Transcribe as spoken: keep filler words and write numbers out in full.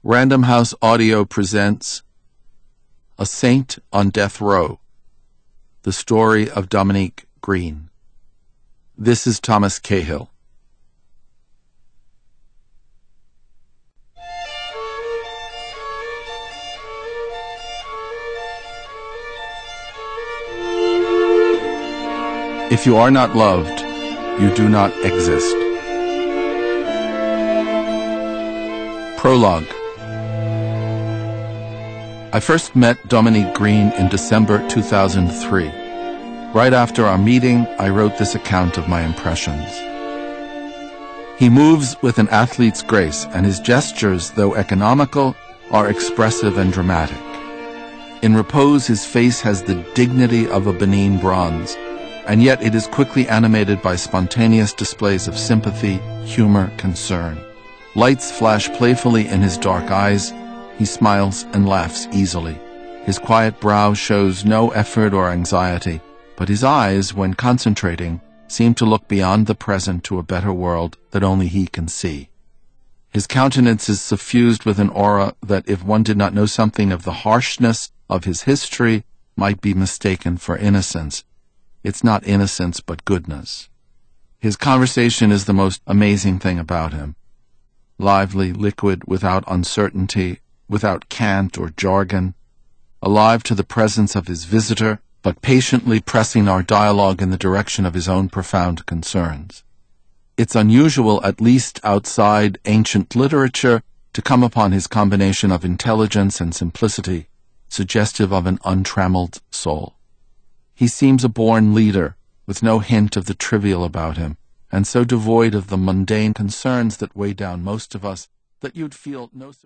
Random House Audio presents A Saint on Death Row, the story of Dominique Green. This is Thomas Cahill. If you are not loved, you do not exist. Prologue. I first met Dominique Green in December two thousand three. Right after our meeting, I wrote this account of my impressions. He moves with an athlete's grace, and his gestures, though economical, are expressive and dramatic. In repose, his face has the dignity of a Benin bronze, and yet it is quickly animated by spontaneous displays of sympathy, humor, concern. Lights flash playfully in his dark eyes. He smiles and laughs easily. His quiet brow shows no effort or anxiety, but his eyes, when concentrating, seem to look beyond the present to a better world that only he can see. His countenance is suffused with an aura that, if one did not know something of the harshness of his history, might be mistaken for innocence. It's not innocence, but goodness. His conversation is the most amazing thing about him. Lively, liquid, without uncertainty, without cant or jargon, alive to the presence of his visitor, but patiently pressing our dialogue in the direction of his own profound concerns. It's unusual, at least outside ancient literature, to come upon his combination of intelligence and simplicity, suggestive of an untrammeled soul. He seems a born leader, with no hint of the trivial about him, and so devoid of the mundane concerns that weigh down most of us that you'd feel no surprise.